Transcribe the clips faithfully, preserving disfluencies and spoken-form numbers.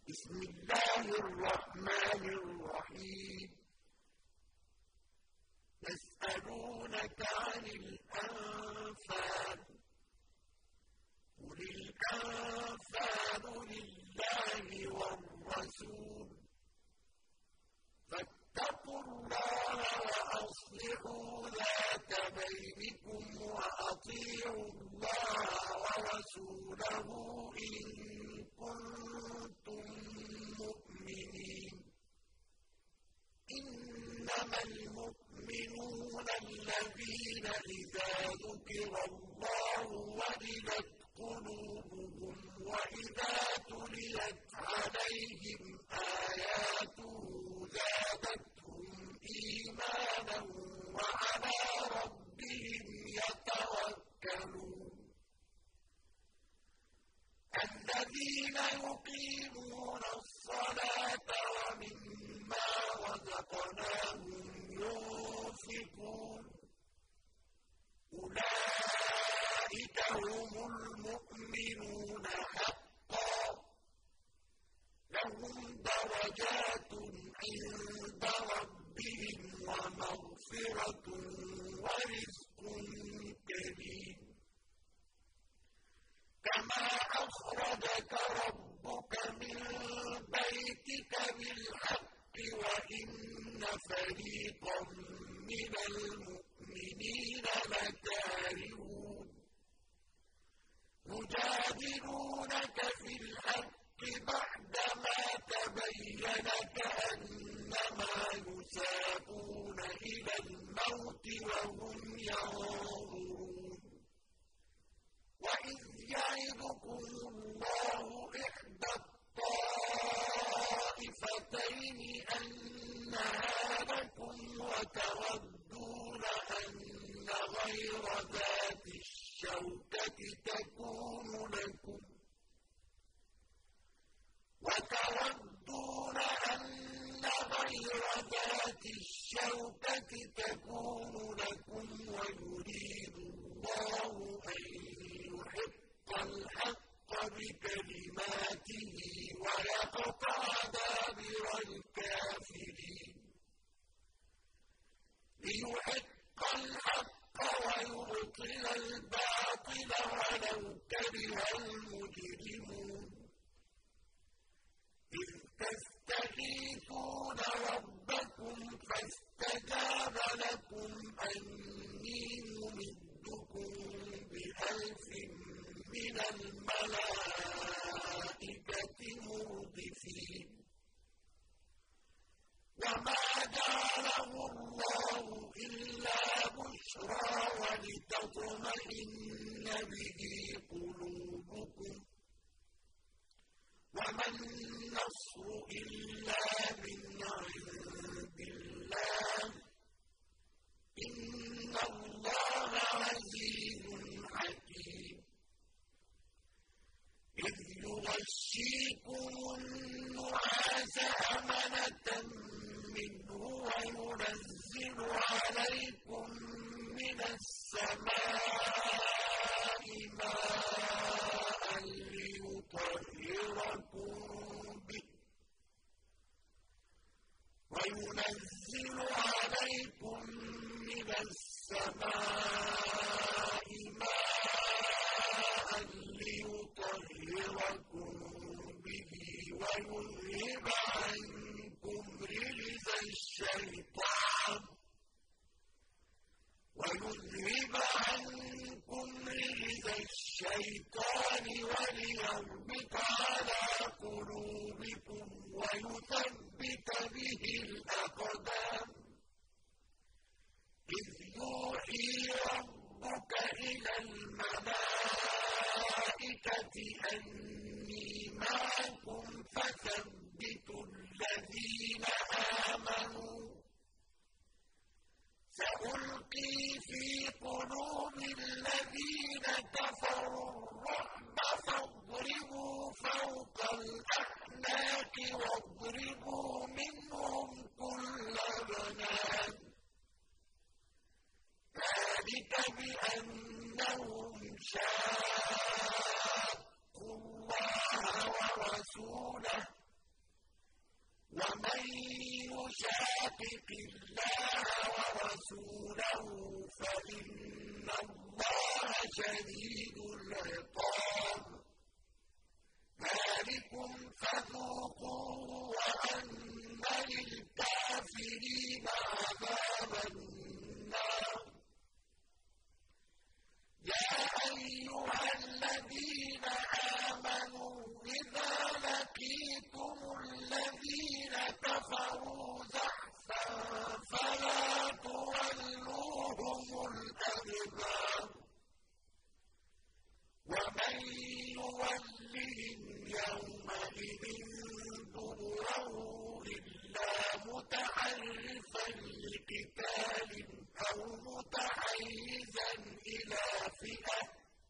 بسم الله الرحمن الرحيم يسألونك عن الأنفال قل الأنفال لله والرسول فاتقوا الله وأصلحوا ذات بينكم وأطيعوا الله ورسوله إن كنتم مؤمنين إنما المؤمنون الذين إذا ذكر الله وجلت قلوبهم وإذا تليت عليهم آياته زادتهم إيمانا وعلى ربهم يتوكلون الذين يقيمون الصلاة ومما رزقناهم ينفقون أولئك هم المؤمنون حقا لهم درجات عند ربهم ومغفرة ورزق كريم كما أخرجك ربك من بيتك بالحق وإن فريقا من المؤمنين لكارهون يجادلونك في الحق بعدما تبين كأنما يساقون إلى الموت وهم ينظرون وإذ يعدكم الله إحدى الطائفتين أنها لكم وتودون أن غير ذات الشوكة تكون لكم وتودون أن غير ذات الشوكة تكون لكم ويريد الله أن يحق الحق بكلماته ويقطع دابر الكافرين ليحق الحق ويبطل الباطل ولو كره المجرمون إذ تستغيثون ربكم فاستجاب لكم أني ممدكم بألف من الملائكة مردفين وما جعله الله إلا بشرى ولتطمئن به قلوبكم وما النصر إلا من عند الله إن الله عزيز حكيم إذ يغشيكم النعاس أمنة منه وينزل عليكم من السماء ماء ليطهركم به وينزل عليكم من السماء ماء ليطهركم به ويذهب عنكم رجز الشيطان ويذهب عنكم رجز الشيطان وليربط على قلوبكم ويثبت به الأقدام إذ يوحي ربك إلى الملائكة أني معكم فثبتوا الذين آمنوا سألقي في قلوب الذين كفروا الرعب فاضربوا فوق الأعناق واضربوا يُشَاقِقِ اللَّهَ وَرَسُولَهُ فَإِنَّ اللَّهَ شَدِيدُ الْعِقَابِ. ذَٰلِكُمْ فَذُوقُوهُ وَأَنَّ لِلْكَافِرِينَ عَذَابَ النَّارِ. يَا أَيُّهَا الَّذِينَ آمَنُوا إِذَا لَقِيتُمُ الَّذِينَ كَفَرُوا زَحْفًا فَلَا تُوَلُّوهُمُ الْأَدْبَارَ. وَمَن يُوَلِّهِمْ يَوْمَئِذٍ دُبُرَهُ إِلَّا مُتَحَرِّفًا لِّقِتَالٍ أَوْ مُتَحَيِّزًا إِلَىٰ فِئَةٍ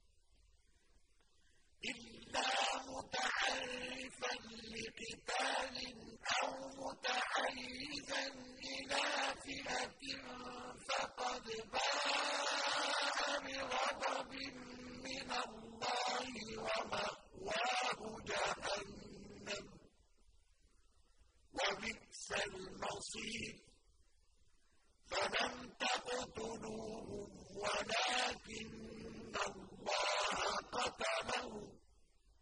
إِلَّا مُتَحَرِّفًا لِّقِتَالٍ أَوْ مُتَحَيِّزًا إِلَىٰ فِئَةٍ فَقَدْ بَاءَ بِغَضَبٍ مِّنَ اللَّهِ وَمَأْوَاهُ جَهَنَّمُ ۖ وَبِئْسَ الْمَصِيرُ. فَلَمْ تَقْتُلُوهُمْ وَلَٰكِنَّ اللَّهَ قَتَلَهُمْ ۚ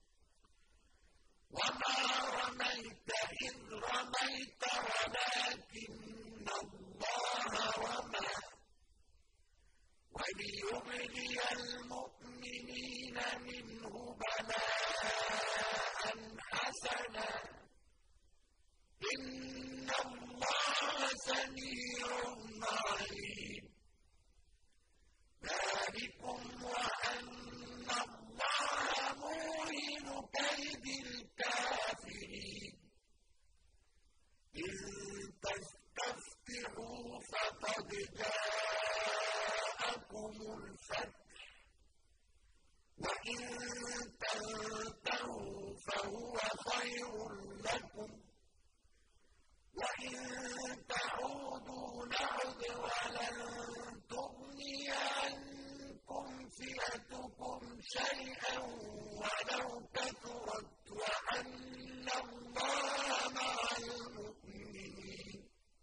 وَمَا رَمَيْتَ إِذْ رَمَيْتَ وَلَٰكِنَّ اللَّهَ رَمَىٰ. وَلِيُبْلِيَ الْمُؤْمِنِينَ مِنْهُ بَلَاءً حَسَنًا ۚ إِنَّ اللَّهَ سَمِيعٌ عَلِيمٌ. ذَٰلِكُمْ وَأَنَّ اللَّهَ مُوهِنُ كَيْدِ الْكَافِرِينَ. إِن تَسْتَفْتِحُوا فَقَدْ جَاءَكُمُ الْفَتْحُ، وَإِن تَنتَهُوا فَهُوَ خَيْرٌ لَّكُمْ، وَإِن تَعُودُوا نَعُدْ وَلَن تُغْنِيَ عَنكُمْ فِئَتُكُمْ شَيْئًا وَلَوْ كَثُرَتْ وَأَنَّ اللَّهَ مَعَ الْمُؤْمِنِينَ.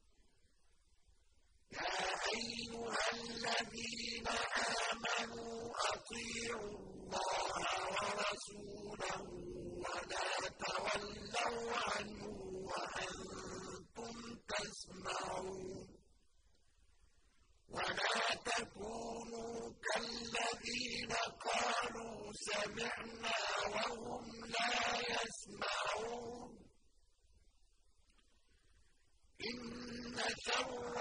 يَا أَيُّهَا الَّذِينَ آمَنُوا أَطِيعُوا اللَّهَ وَرَسُولَهُ وَلَا تَوَلَّوْا عَنْهُ وَأَنتُمْ تَسْمَعُونَ. وَلَا تَكُونُوا كَالَّذِينَ قَالُوا سَمِعْنَا وَهُمْ لَا يَسْمَعُونَ. إِنَّ شَرَّ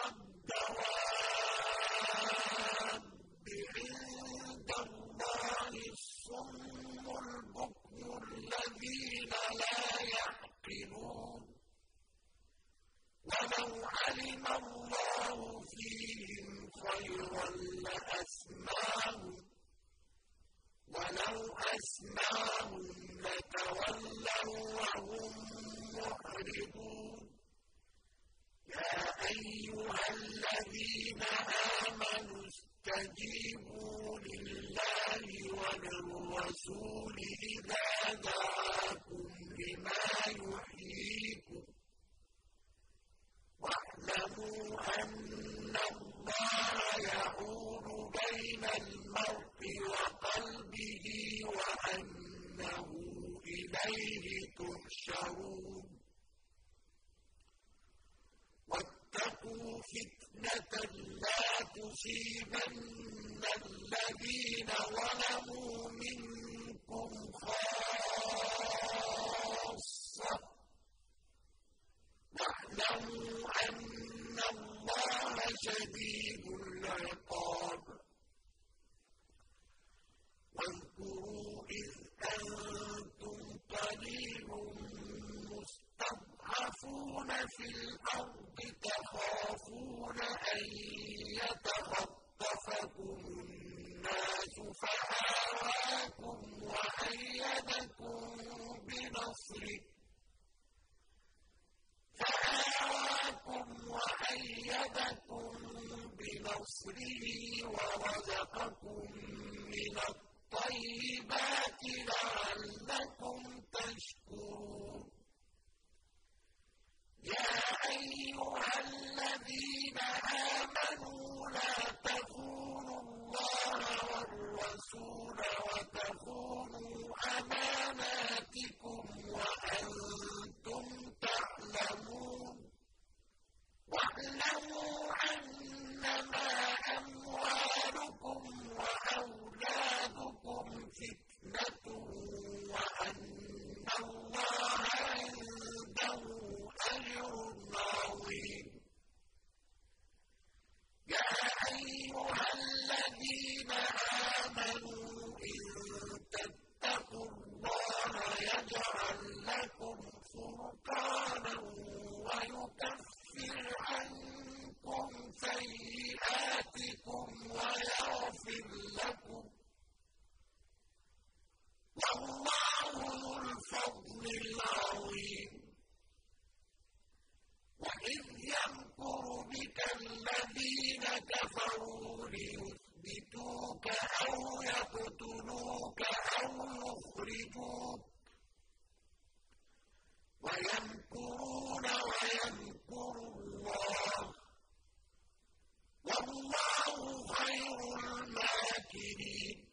الدَّوَابِّ عِندَ اللَّهِ الصُّمُّ الْبُكْمُ الَّذِينَ لَا يَعْقِلُونَ. وَلَوْ عَلِمَ اللَّهُ فِيهِمْ خَيْرًا لَّأَسْمَعَهُمْ ۖ وَلَوْ أَسْمَعَهُمْ لَتَوَلَّوْا وَهُم مُّعْرِضُونَ. يَا أَيُّهَا الَّذِينَ آمَنُوا اسْتَجِيبُوا لِلَّهِ وَلِلرَّسُولِ إِذَا دَعَاكُمْ لِمَا يُحْيِيكُمْ، وَاعْلَمُوا أَنَّ اللَّهَ يَحُولُ بَيْنَ الْمَرْءِ وَقَلْبِهِ وَأَنَّهُ إِلَيْهِ تُحْشَرُونَ. وَاتَّقُوا فِتْنَةً لَّا تُصِيبَنَّ الَّذِينَ ظَلَمُوا مِنكُمْ خَاصَّةً، وَاعْلَمُوا أَنَّ اللَّهَ شَدِيدُ الْعِقَابِ. وَاذْكُرُوا إِذْ أَنتُمْ قَلِيلٌ مُّسْتَضْعَفُونَ فِي الْأَرْضِ تَخَافُونَ أَن يَتَخَطَّفَكُمُ النَّاسُ فَآوَاكُمْ وَأَيَّدَكُم بِنَصْرِهِ فَآوَاكُمْ وَأَيَّدَكُم بِنَصْرِهِ وَرَزَقَكُم مِّنَ الطَّيِّبَاتِ لَعَلَّكُمْ تَشْكُرُونَ. يَا أَيُّهَا ليثبتوك أو يقتلوك أو يخرجوك ويمكرون ويمكر الله والله خير الماكرين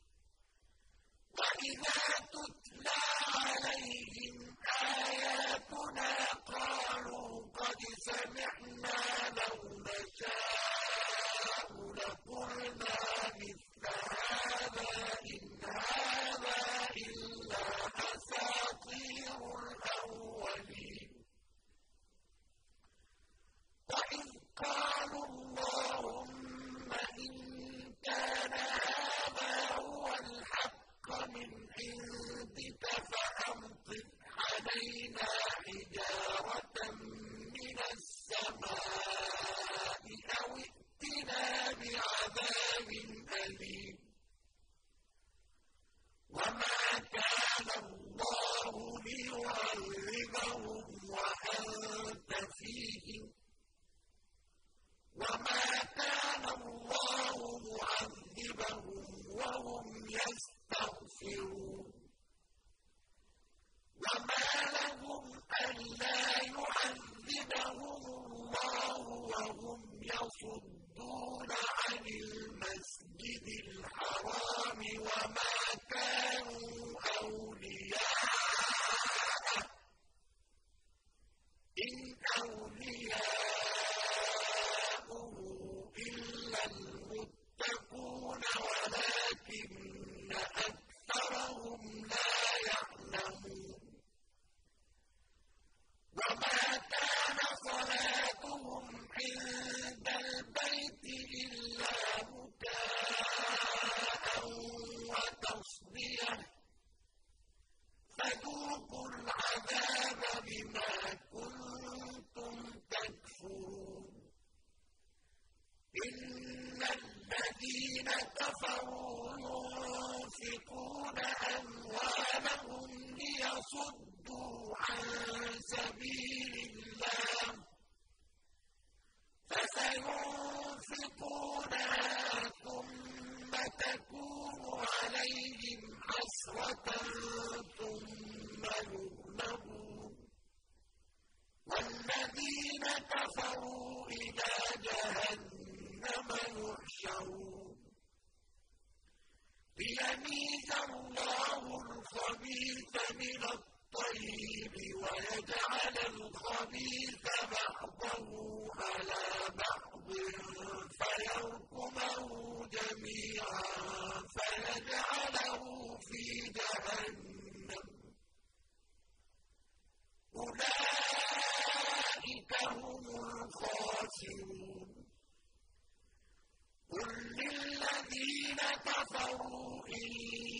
وإذا تتلى عليهم آياتنا قالوا قد سمعنا لو نشاء لقلنا مثل هذا إن هذا إلا أساطير الأولين وإذ قالوا اللهم إن كان هذا هو الحق من عندك فأمطر علينا حجارة من السماء أو ائتنا بعذاب أليم وما كان الله ليعذبهم وأنت فيهم وما كان الله معذبهم وهم يستغفرون وما لهم ألا يعذبهم الله وهم يصدون عن المسجد الحرام وما كانوا أولياءه إن أولياءه إلا المتقون ولكن أكثرهم لا يعلمون وما كان صلاتهم عند البيت إلا مكاء وتصدية فذوقوا العذاب بما كنتم تكفرون إن الذين كفروا ينفقون أموالهم ليصدوا عن سبيل الله فسينفقونها ثم تكون عليهم حسرة ثم يغلبون والذين كفروا إلى جهنم يحشرون ليميز الله الخبيث من الطيب ويجعل الخبيث بعضه على بعض فيركمه جميعا فيجعله في جهنم أولئك هم الخاسرون قل للذين كفروا إن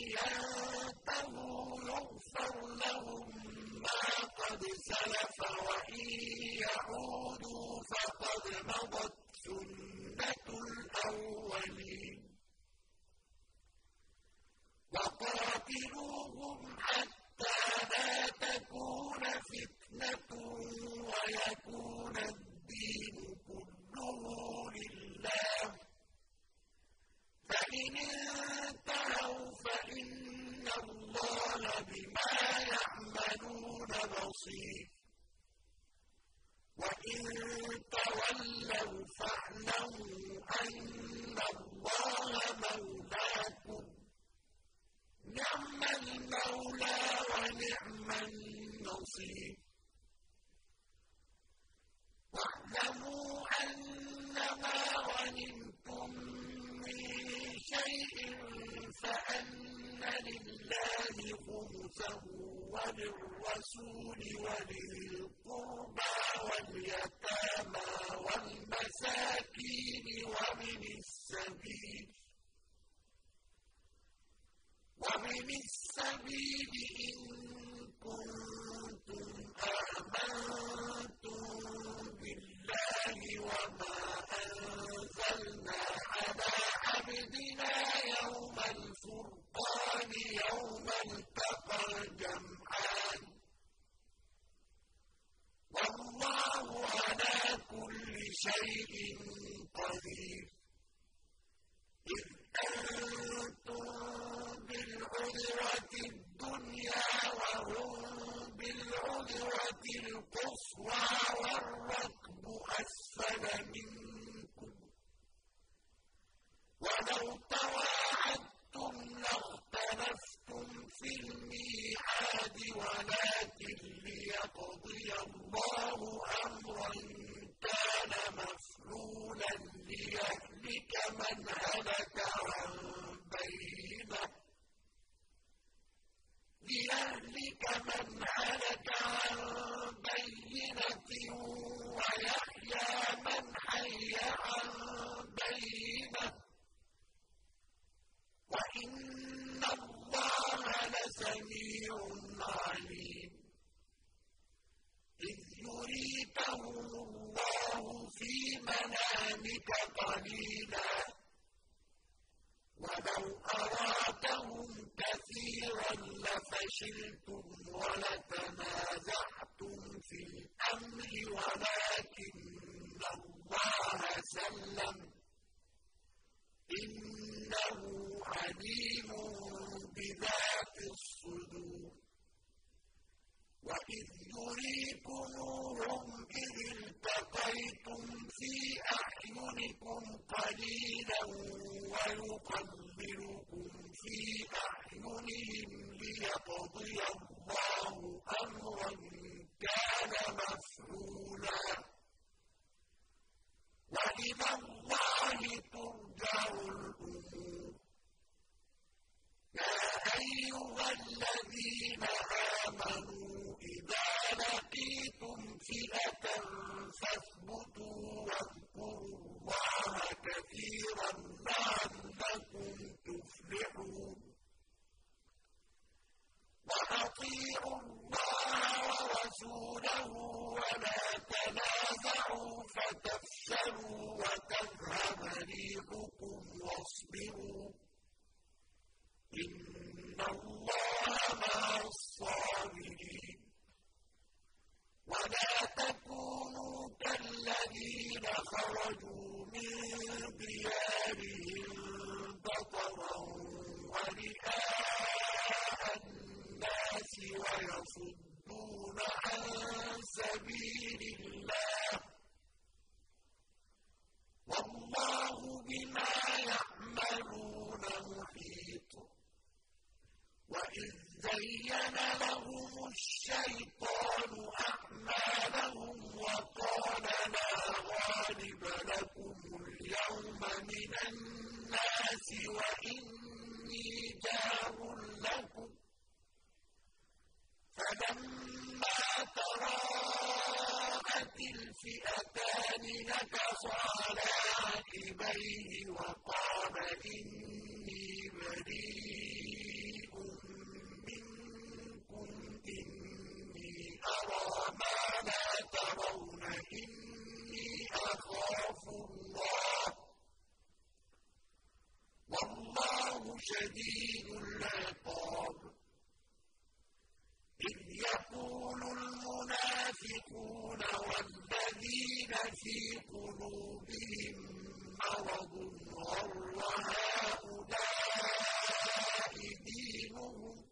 ينتهوا يغفر لهم ما قد سلف وإن يعودوا فقد مضت سنة الأولين وقاتلوهم حتى لا تكون فتنة ويكون الدين كله لله فإن انتهوا فإن الله بما يعملون بصير وإن تولوا فاعلموا أن الله مولاكم نعم المولى ونعم النصير واعلموا أنما غنمتم من شيء فأن لله خمسه وللرسول ولذي القربى واليتامى والمساكين ومن السبيل ومن السبيل إن كنتم آمنتم بالله وما أنزلنا على عبدنا يوم الفرقان يوم التقى الجمعان والله على كل شيء قدير بالنَّادِرَةِ الْقُصْوَىٰ وَالرَّكْبُ أَسْفَلَ مِنكُمْ ۚ وَلَوْ تَوَاعَدتُّمْ لَاخْتَلَفْتُمْ فِي الْمِيعَادِ وَلَٰكِن لِّيَقْضِيَ اللَّهُ أَمْرًا كَانَ مَفْعُولًا لِّيَهْلِكَ مَنْ هَلَكَ عَن بَيِّنَةٍ لِيَهْلِكَ مَنْ هَلَكَ عَن بَيِّنَةٍ وَيَحْيَىٰ مَنْ حَيَّ عَن بَيِّنَةٍ ۗ وَإِنَّ اللَّهَ لَسَمِيعٌ عَلِيمٌ إِذْ يُرِيكَهُمُ اللَّهُ فِي مَنَامِكَ قَلِيلًا وَلَوْ أَرَاكَهُمْ كَثِيرًا لَّفَشِلْتُمْ وَلَتَنَازَعْتُمْ فِي الْأَمْرِ وَلَٰكِنَّ اللَّهَ سَلَّمَ ۗ إِنَّهُ عَلِيمٌ بِذَاتِ الصُّدُورِ وَإِذْ يُرِيكُمُوهُمْ إِذِ الْتَقَيْتُمْ فِي أَعْيُنِكُمْ قَلِيلًا وَيُقَلِّلُكُمْ فِي أَعْيُنِهِمْ لِيَقْضِيَ اللَّهُ أَمْرًا كَانَ مَفْعُولًا ۗ وَإِلَى اللَّهِ تُرْجَعُ الْأُمُورُ يَا أَيُّهَا الَّذِينَ آمَنُوا إِذَا لَقِيتُمْ فِئَةً فَاثْبُتُوا وَاذْكُرُوا اللَّهَ كَثِيرًا لَّعَلَّكُمْ تُفْلِحُونَ وَأَطِيعُوا اللَّهَ وَرَسُولَهُ وَلَا تَنَازَعُوا فَتَفْشَلُوا وَتَذْهَبَ رِيحُكُمْ وَاصْبِرُوا إِنَّ اللَّهَ مَعَ الصَّابِرِينَ وَلَا تَكُونُوا كَالَّذِينَ خَرَجُوا مِن دِيَارِهِم بَطَرًا وَرِئَاءَ النَّاسِ وَيَصُدُّونَ عَن سَبِيلِ اللَّهِ ۗ وَاللَّهُ بِمَا يَعْمَلُونَ مُحِيطٌ وَإِذ زَيَّنَ لَهُمُ الشَّيْطَانُ أَعْمَالَهُمْ وَقَالَ لَا غَالِبَ لَكُمُ الْيَوْمَ مِنَ النَّاسِ وَإِنِّي جَارٌ لَّكُمْ ۖ فَلَمَّا تَرَاءَتِ الْفِئَتَانِ نَكَصَ عَلَىٰ عَقِبَيْهِ وَقَالَ إِنِّي بَرِيءٌ مِّنكُمْ إِنِّي أَرَىٰ مَا لَا تَرَوْنَ إِنِّي أَخَافُ اللَّهَ ۚ وَاللَّهُ شَدِيدُ الْعِقَابِ إِذْ يَقُولُ الْمُنَافِقُونَ وَالَّذِينَ فِي قُلُوبِهِم مَّرَضٌ غَرَّ هَٰؤُلَاءِ دِينُهُمْ ۗ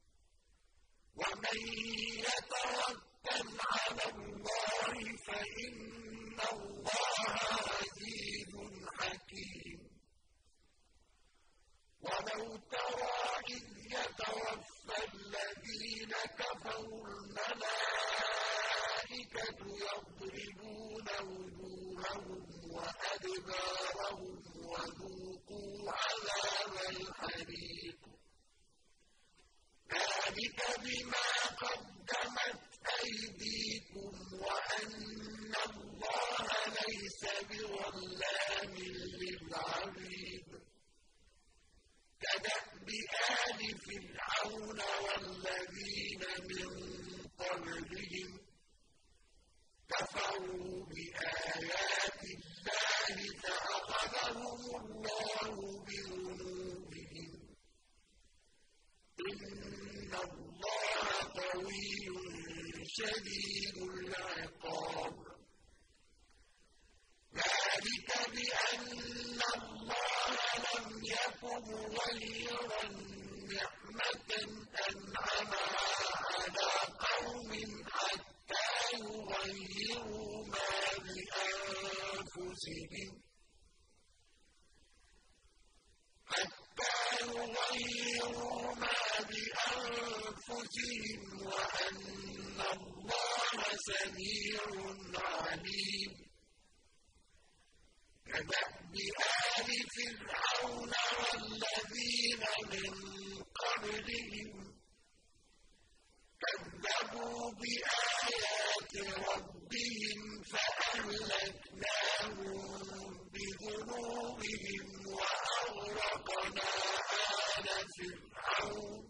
وَمَن يَتَوَكَّلْ عَلَى اللَّهِ فَإِنَّ اللَّهَ عَزِيزٌ حَكِيمٌ وَلَوْ تَرَىٰ إِذْ يَتَوَفَّى الَّذِينَ كَفَرُوا الْمَلَائِكَةُ يَضْرِبُونَ وُجُوهَهُمْ وَأَدْبَارَهُمْ وَذُوقُوا عَذَابَ الْحَرِيقِ ذَٰلِكَ بِمَا قَدَّمَتْ أَيْدِيكُمْ وَأَنَّ اللَّهَ لَيْسَ بِظَلَّامٍ لِّلْعَبِيدِ كَدَأْبِ آلِ فِرْعَوْنَ وَالَّذِينَ مِن قَبْلِهِمْ كَفَرُوا بِآيَاتِ اللَّهِ فَأَخَذَهُمُ اللَّهُ بِذُنُوبِهِمْ ۗ إِنَّ اللَّهَ قَوِيٌّ شَدِيدُ الْعِقَابِ ذَٰلِكَ بِأَنَّ اللَّهَ لَمْ يَكُ مُغَيِّرًا نِّعْمَةً أَنْعَمَهَا عَلَىٰ قَوْمٍ يغيروا ما بأنفسهم حتى يغيروا ما بأنفسهم وأن الله سميع عليم كدأب آل فرعون والذين من قبلهم كذبوا بآيات ربهم فأهلكناهم بذنوبهم وأغرقنا آل فرعون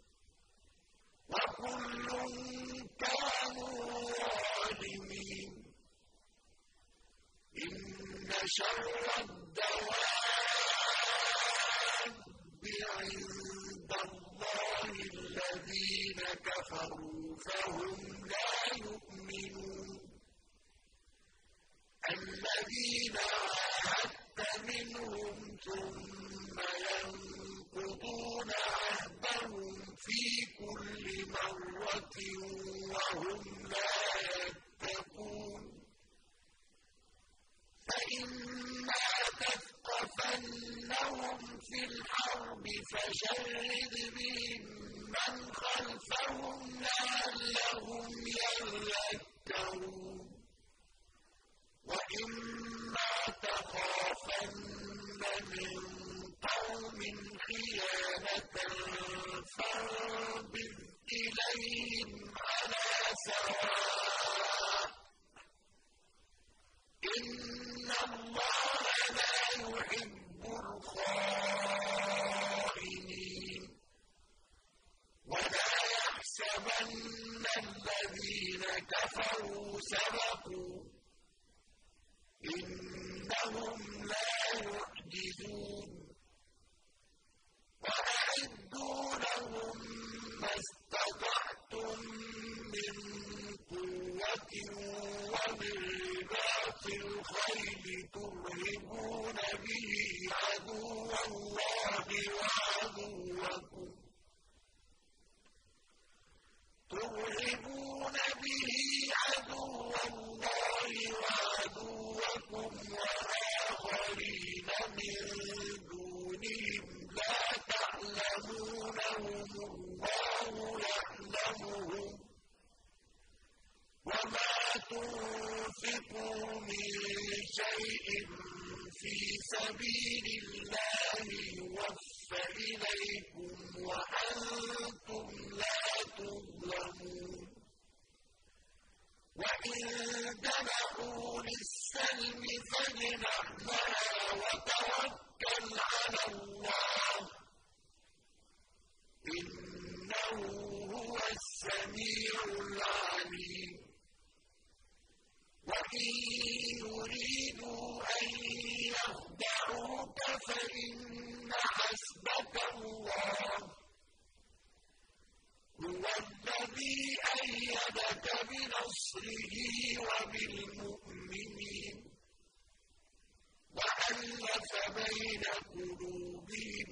وكل كانوا ظالمين إن شر الدواب عند الله الذين كفروا فهم لا يؤمنون الذين عاهدت منهم ثم ينقضون عهدهم في كل مرة وهم لا يتقون فإما تثقفنهم في الحرب فشرد بهم من خلفهم لعلهم يذكرون وإما تخافن من قوم خيانة فانبذ إليهم على سواء إن الله لا يحب الخائنين ولا يحسبن الذين كفروا سبقوا إنهم لا يعجزون وأعدوا لهم ما استطعتم من قوة ومن رباط الخيل ترهبون به عدو الله وعدوكم ترهبون به عدو الله وعدوكم وآخرين من دونهم لا تعلمونهم الله يعلمهم وما تنفقوا من شيء في سبيل الله يوفى إليكم وأنتم لا تظلمون وإن جنحوا للسلم فاجنح لها وتوكل على الله إنه هو السميع العليم وإن يريدوا أن يخدعوك فإن حسبك الله هو الذي أيدك بنصره وبالمؤمنين وألف بين قلوبهم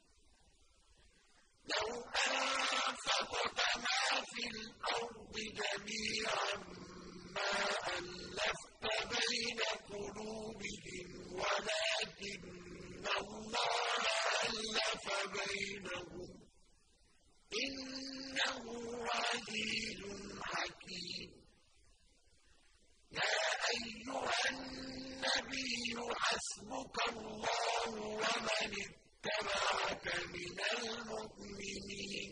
لو أنفقت ما في الأرض جميعا ما ألفت بين قلوبهم ولكن الله ألف بينهم إنه عزيز حكيم يا أيها النبي حسبك الله ومن اتبعك من المؤمنين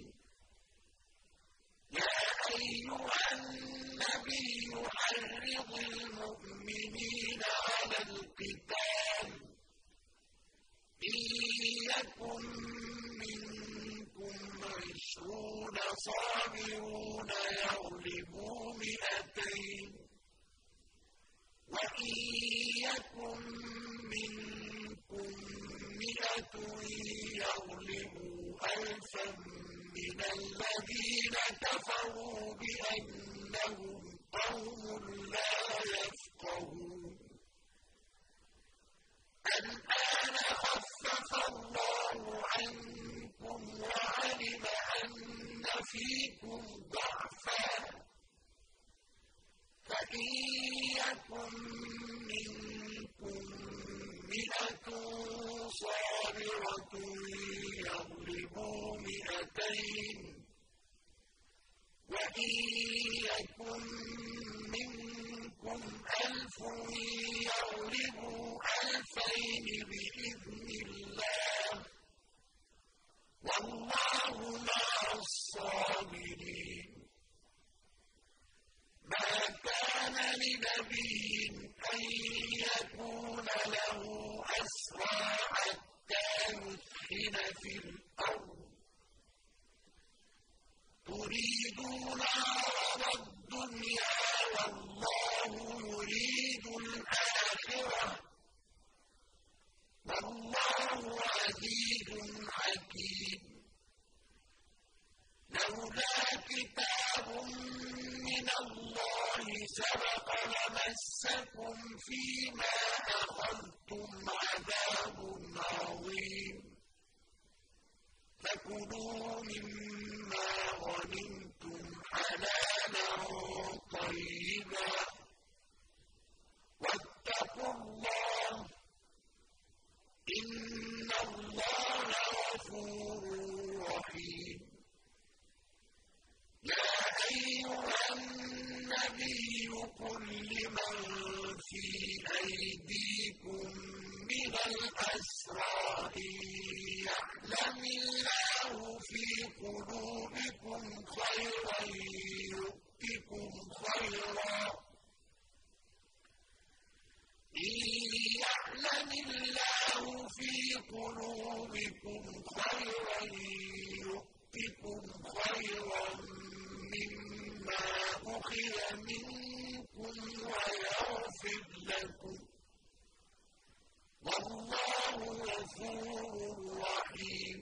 يا أيها النبي حرض المؤمنين على القتال إن يكن منكم عشرون صابرون يغلبوا مئتين وإن يكن منكم مئة يغلبوا ألفا من الذين كفروا بأنهم قوم لا يفقهون الآن خفف الله عنكم وعلم أن فيكم ضعفا فإن وَإِن يَكُن مِّنكُم مِّائَةٌ صَابِرَةٌ يَغْلِبُوا مِائَتَيْنِ وَإِن يَكُن مِّنكُمْ أَلْفٌ يَغْلِبُوا أَلْفَيْنِ بِإِذْنِ اللَّهِ ۗ وَاللَّهُ مَعَ الصَّابِرِينَ. مَا كَانَ لِنَبِيٍّ أَن يَكُونَ لَهُ أَسْرَىٰ حَتَّىٰ يُثْخِنَ فِي الْأَرْضِ ۚ تُرِيدُونَ عَرَضَ الدُّنْيَا وَاللَّهُ يُرِيدُ الْآخِرَةَ ۗ وَاللَّهُ عَزِيزٌ حَكِيمٌ. لَّوْلَا كِتَابٌ مِّنَ اللَّهِ سَبَقَ لَمَسَّكُمْ فِيمَا أَخَذْتُمْ عَذَابٌ عَظِيمٌ. فَكُلُوا مِمَّا غَنِمْتُمْ حَلَالًا طَيِّبًا وَاتَّقُوا اللَّهَ ۚ إِنَّ اللَّهَ غَفُورٌ رَّحِيمٌ. يَا أَيُّهَا النَّبِيُّ قُل لِّمَن فِي أَيْدِيكُم مِّنَ الْأَسْرَىٰ إِن يَعْلَمِ اللَّهُ فِي قُلُوبِكُمْ خَيْرًا يُؤْتِكُمْ خَيْرًا إِن يَعْلَمِ اللَّهُ فِي قُلُوبِكُمْ خَيْرًا يُؤْتِكُمْ خَيْرًا مِّمَّا أُخِذَ مِنكُمْ وَيَغْفِرْ لَكُمْ ۗ وَاللَّهُ غَفُورٌ رَّحِيمٌ.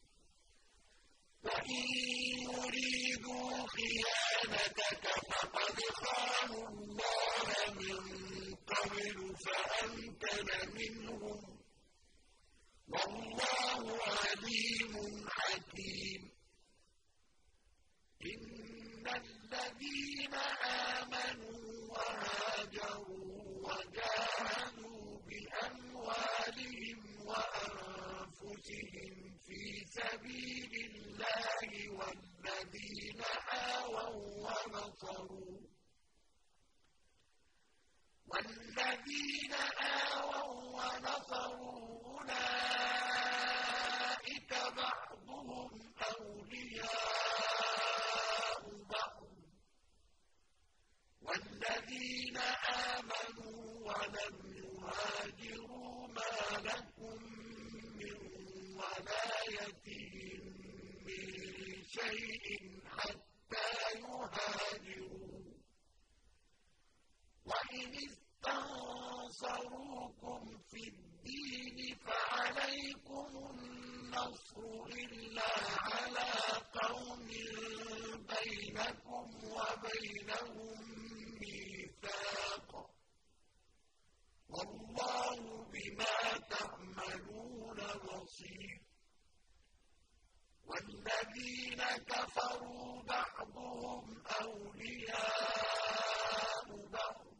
وَإِن يُرِيدُوا خِيَانَتَكَ فَقَدْ خَانُوا اللَّهَ مِن قَبْلُ فَأَمْكَنَ مِنْهُمْ ۗ وَاللَّهُ عَلِيمٌ حَكِيمٌ. إِنَّ الَّذِينَ آمَنُوا وَهَاجَرُوا وَجَاهَدُوا بِأَمْوَالِهِمْ وَأَنفُسِهِمْ فِي سَبِيلِ اللَّهِ وَالَّذِينَ آوَوا وَّنَصَرُوا وَالَّذِينَ آوَوا وَّنَصَرُوا أُولَٰئِكَ بَعْضُهُمْ أَوْلِيَاءُ بَعْضٍ ۚ وَالَّذِينَ آمَنُوا وَلَمْ يُهَاجِرُوا مَا لَكُم مِّن وَلَايَتِهِم مِّن شَيْءٍ حَتَّىٰ يُهَاجِرُوا ۚ وَإِنِ اسْتَنصَرُوكُمْ فِي الدِّينِ فَعَلَيْكُمُ النَّصْرُ إِلَّا عَلَىٰ قَوْمٍ بَيْنَكُمْ وَبَيْنَهُم مِّيثَاقٌ ۗ وَاللَّهُ بِمَا تَعْمَلُونَ بَصِيرٌ. وَالَّذِينَ كَفَرُوا بَعْضُهُمْ أَوْلِيَاءُ بَعْضٍ ۚ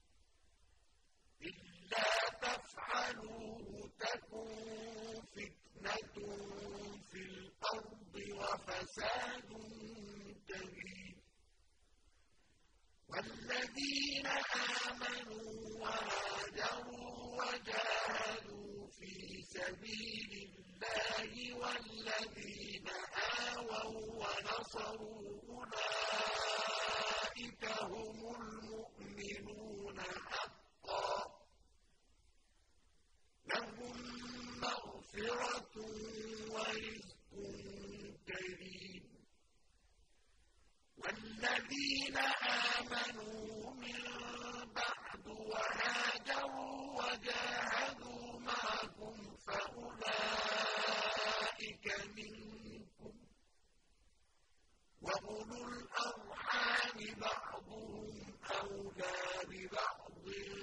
إِلَّا تَفْعَلُوهُ تَكُن فِتْنَةٌ فِي الْأَرْضِ وَفَسَادٌ كَبِيرٌ. وَالَّذِينَ آمَنُوا وَهَاجَرُوا وَجَاهَدُوا فِي سَبِيلِ اللَّهِ وَالَّذِينَ آوَوا وَّنَصَرُوا أُولَٰئِكَ هُمُ الْمُؤْمِنُونَ حَقًّا ۚ لَّهُم مَّغْفِرَةٌ وَرِزْقٌ كَرِيمٌ. وَالَّذِينَ آمَنُوا مِن بَعْدُ وَهَاجَرُوا وَجَاهَدُوا مَعَكُمْ فَأُولَٰئِكَ مِنكُمْ ۚ وَأُولُو الْأَرْحَامِ بَعْضُهُمْ أَوْلَىٰ بِبَعْضٍ